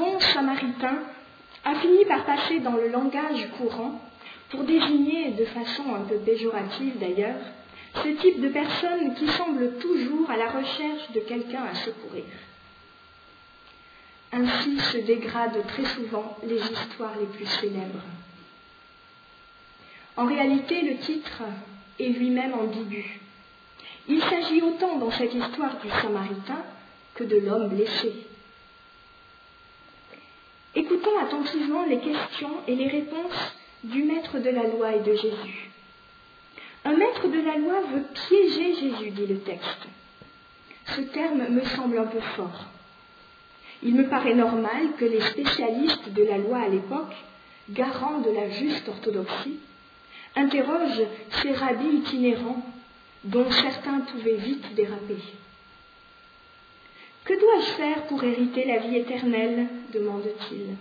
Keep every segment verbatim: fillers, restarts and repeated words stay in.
bon samaritain a fini par passer dans le langage courant pour désigner, de façon un peu péjorative d'ailleurs, ce type de personne qui semble toujours à la recherche de quelqu'un à secourir. Ainsi se dégradent très souvent les histoires les plus célèbres. En réalité, le titre est lui-même ambigu. Il s'agit autant dans cette histoire du Samaritain que de l'homme blessé. Écoutons attentivement les questions et les réponses du maître de la loi et de Jésus. Un maître de la loi veut piéger Jésus, dit le texte. Ce terme me semble un peu fort. Il me paraît normal que les spécialistes de la loi à l'époque, garants de la juste orthodoxie, interrogent ces rabbis itinérants dont certains pouvaient vite déraper. « Que dois-je faire pour hériter la vie éternelle ?» demande-t-il.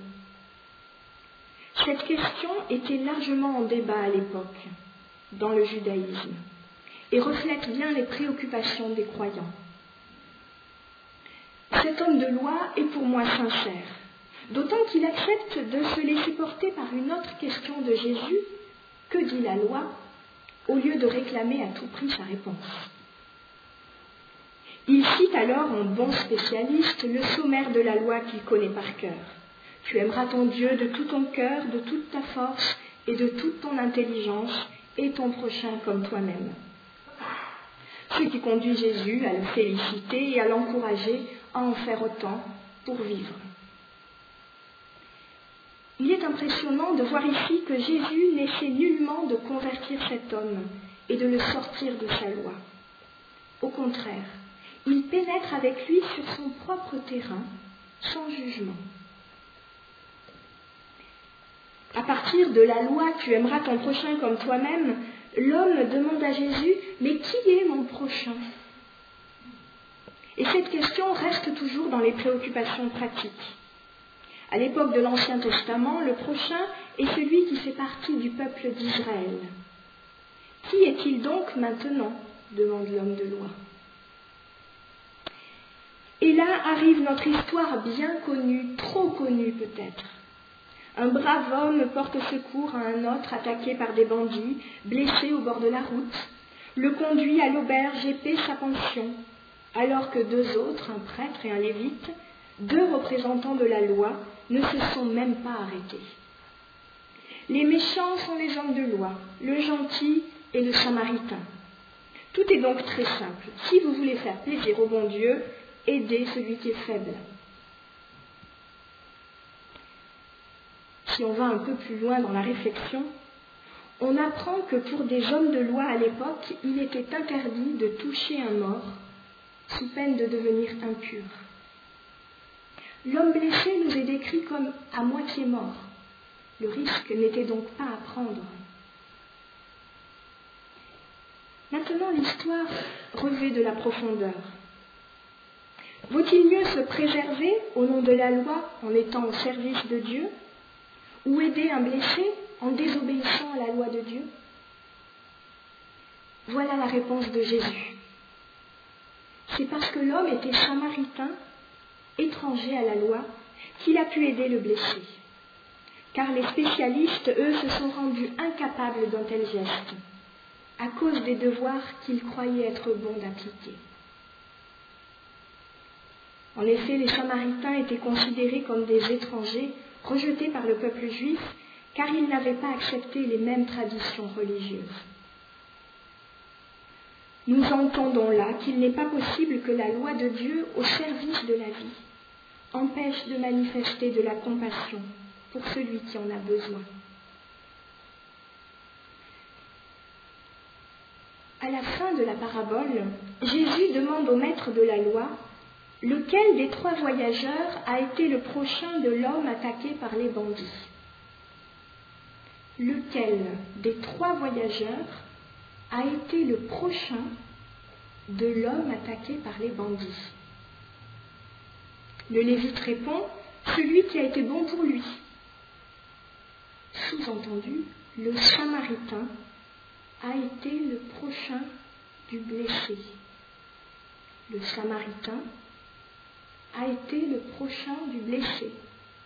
Cette question était largement en débat à l'époque, dans le judaïsme, et reflète bien les préoccupations des croyants. Cet homme de loi est pour moi sincère, d'autant qu'il accepte de se laisser porter par une autre question de Jésus, que dit la loi, au lieu de réclamer à tout prix sa réponse. Il cite alors en bon spécialiste le sommaire de la loi qu'il connaît par cœur. Tu aimeras ton Dieu de tout ton cœur, de toute ta force et de toute ton intelligence, et ton prochain comme toi-même. Ce qui conduit Jésus à le féliciter et à l'encourager à en faire autant pour vivre. Il est impressionnant de voir ici que Jésus n'essaie nullement de convertir cet homme et de le sortir de sa loi. Au contraire, il pénètre avec lui sur son propre terrain, sans jugement. À partir de la loi « Tu aimeras ton prochain comme toi-même », l'homme demande à Jésus « Mais qui est mon prochain ?» Et cette question reste toujours dans les préoccupations pratiques. À l'époque de l'Ancien Testament, le prochain est celui qui fait partie du peuple d'Israël. Qui est-il donc maintenant ? Demande l'homme de loi. Et là arrive notre histoire bien connue, trop connue peut-être. Un brave homme porte secours à un autre attaqué par des bandits, blessé au bord de la route, le conduit à l'auberge et paie sa pension, alors que deux autres, un prêtre et un lévite, deux représentants de la loi, ne se sont même pas arrêtés. Les méchants sont les hommes de loi, le gentil et le samaritain. Tout est donc très simple. Si vous voulez faire plaisir au bon Dieu, aidez celui qui est faible. Si on va un peu plus loin dans la réflexion, on apprend que pour des hommes de loi à l'époque, il était interdit de toucher un mort sous peine de devenir impur. L'homme blessé nous est décrit comme à moitié mort. Le risque n'était donc pas à prendre. Maintenant, l'histoire revêt de la profondeur. Vaut-il mieux se préserver au nom de la loi en étant au service de Dieu, ou aider un blessé en désobéissant à la loi de Dieu ? Voilà la réponse de Jésus. C'est parce que l'homme était samaritain, étranger à la loi, qu'il a pu aider le blessé. Car les spécialistes, eux, se sont rendus incapables d'un tel geste, à cause des devoirs qu'ils croyaient être bons d'appliquer. En effet, les Samaritains étaient considérés comme des étrangers, rejetés par le peuple juif, car ils n'avaient pas accepté les mêmes traditions religieuses. Nous entendons là qu'il n'est pas possible que la loi de Dieu, au service de la vie, empêche de manifester de la compassion pour celui qui en a besoin. À la fin de la parabole, Jésus demande au maître de la loi « Lequel des trois voyageurs a été le prochain de l'homme attaqué par les bandits ?» Lequel des trois voyageurs a été le prochain de l'homme attaqué par les bandits ? Le Lévite répond « Celui qui a été bon pour lui ». Sous-entendu, le Samaritain a été le prochain du blessé. Le Samaritain a été le prochain du blessé.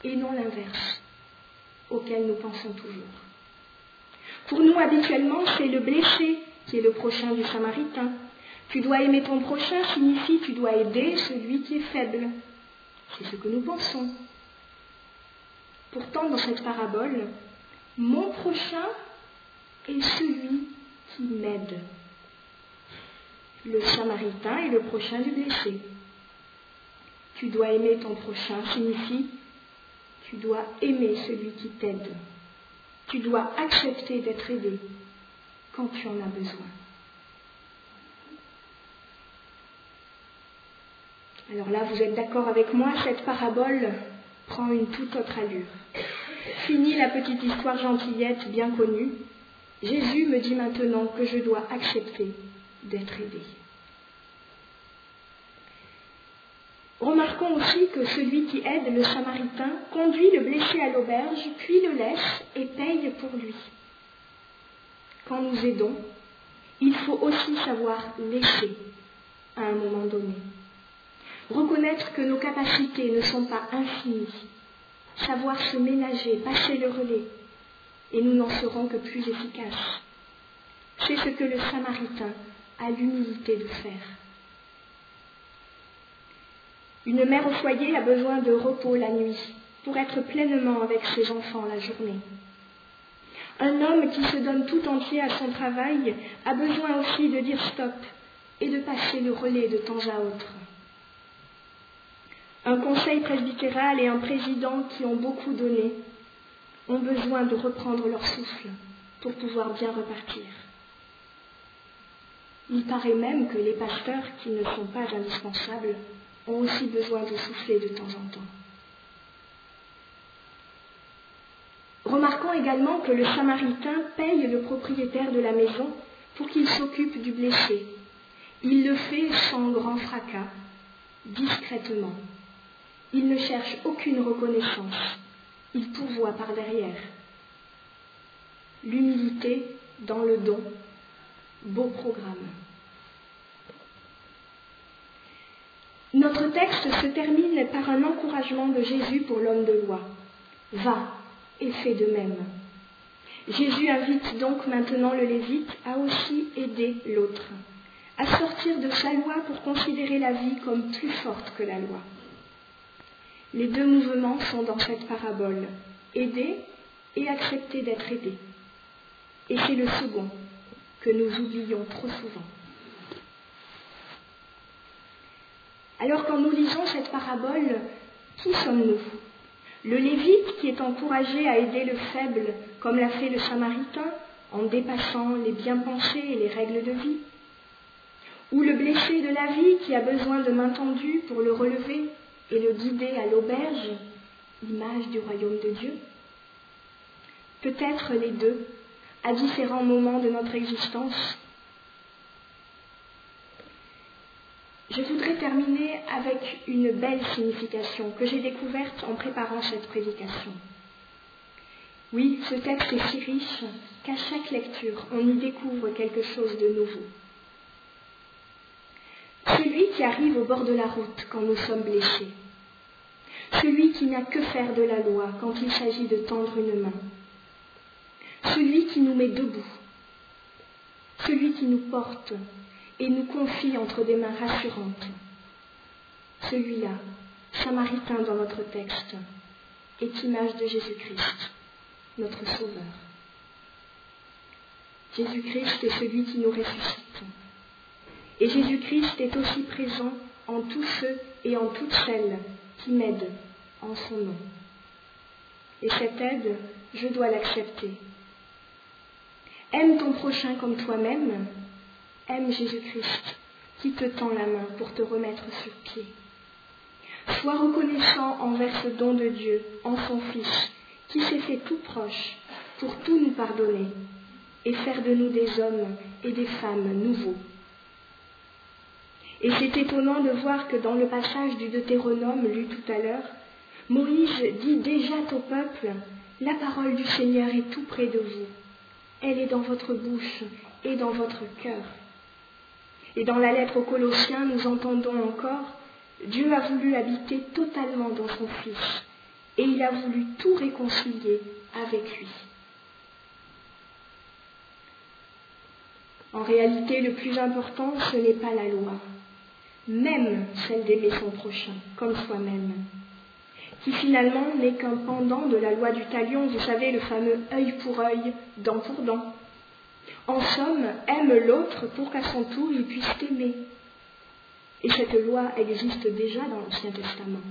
et non l'inverse, auquel nous pensons toujours. Pour nous, habituellement, c'est le blessé qui est le prochain du Samaritain. Tu dois aimer ton prochain signifie tu dois aider celui qui est faible. C'est ce que nous pensons. Pourtant, dans cette parabole, mon prochain est celui qui m'aide. Le Samaritain est le prochain du blessé. Tu dois aimer ton prochain signifie tu dois aimer celui qui t'aide. Tu dois accepter d'être aidé quand tu en as besoin. Alors là, vous êtes d'accord avec moi, cette parabole prend une toute autre allure. Fini la petite histoire gentillette bien connue. Jésus me dit maintenant que je dois accepter d'être aidé. Remarquons aussi que celui qui aide le Samaritain conduit le blessé à l'auberge, puis le laisse et paye pour lui. Quand nous aidons, il faut aussi savoir laisser à un moment donné. Reconnaître que nos capacités ne sont pas infinies. Savoir se ménager, passer le relais, et nous n'en serons que plus efficaces. C'est ce que le Samaritain a l'humilité de faire. Une mère au foyer a besoin de repos la nuit pour être pleinement avec ses enfants la journée. Un homme qui se donne tout entier à son travail a besoin aussi de dire stop et de passer le relais de temps à autre. Un conseil presbytéral et un président qui ont beaucoup donné ont besoin de reprendre leur souffle pour pouvoir bien repartir. Il paraît même que les pasteurs qui ne sont pas indispensables ont aussi besoin de souffler de temps en temps. Remarquons également que le Samaritain paye le propriétaire de la maison pour qu'il s'occupe du blessé. Il le fait sans grand fracas, discrètement. Il ne cherche aucune reconnaissance. Il pourvoit par derrière. L'humilité dans le don, beau programme. Notre texte se termine par un encouragement de Jésus pour l'homme de loi. Va et fais de même. Jésus invite donc maintenant le Lévite à aussi aider l'autre, à sortir de sa loi pour considérer la vie comme plus forte que la loi. Les deux mouvements sont dans cette parabole, aider et accepter d'être aidé. Et c'est le second que nous oublions trop souvent. Alors quand nous lisons cette parabole, qui sommes-nous ? Le Lévite qui est encouragé à aider le faible, comme l'a fait le Samaritain, en dépassant les bien-pensés et les règles de vie ? Ou le blessé de la vie qui a besoin de main tendue pour le relever et le guider à l'auberge, image du royaume de Dieu ? Peut-être les deux, à différents moments de notre existence. Je voudrais terminer avec une belle signification que j'ai découverte en préparant cette prédication. Oui, ce texte est si riche qu'à chaque lecture, on y découvre quelque chose de nouveau. Celui qui arrive au bord de la route quand nous sommes blessés. Celui qui n'a que faire de la loi quand il s'agit de tendre une main. Celui qui nous met debout. Celui qui nous porte et nous confie entre des mains rassurantes. Celui-là, Samaritain dans notre texte, est image de Jésus-Christ, notre Sauveur. Jésus-Christ est celui qui nous ressuscite. Et Jésus-Christ est aussi présent en tous ceux et en toutes celles qui m'aident en son nom. Et cette aide, je dois l'accepter. Aime ton prochain comme toi-même. Aime Jésus-Christ qui te tend la main pour te remettre sur pied. Sois reconnaissant envers ce don de Dieu en son Fils qui s'est fait tout proche pour tout nous pardonner et faire de nous des hommes et des femmes nouveaux. Et c'est étonnant de voir que dans le passage du Deutéronome lu tout à l'heure, Moïse dit déjà au peuple « La parole du Seigneur est tout près de vous. Elle est dans votre bouche et dans votre cœur. » Et dans la lettre aux Colossiens, nous entendons encore « Dieu a voulu habiter totalement dans son Fils, et il a voulu tout réconcilier avec lui. En réalité, le plus important, ce n'est pas la loi, même celle d'aimer son prochain, comme soi-même, qui finalement n'est qu'un pendant de la loi du talion, vous savez, le fameux œil pour œil, dent pour dent. En somme, aime l'autre pour qu'à son tour il puisse t'aimer. Et cette loi existe déjà dans l'Ancien Testament.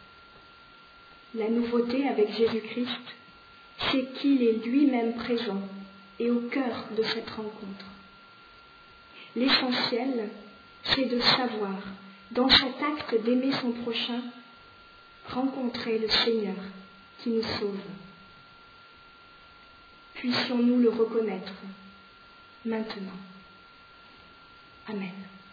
La nouveauté avec Jésus-Christ, c'est qu'il est lui-même présent et au cœur de cette rencontre. L'essentiel, c'est de savoir, dans cet acte d'aimer son prochain, rencontrer le Seigneur qui nous sauve. Puissions-nous le reconnaître maintenant. Amen.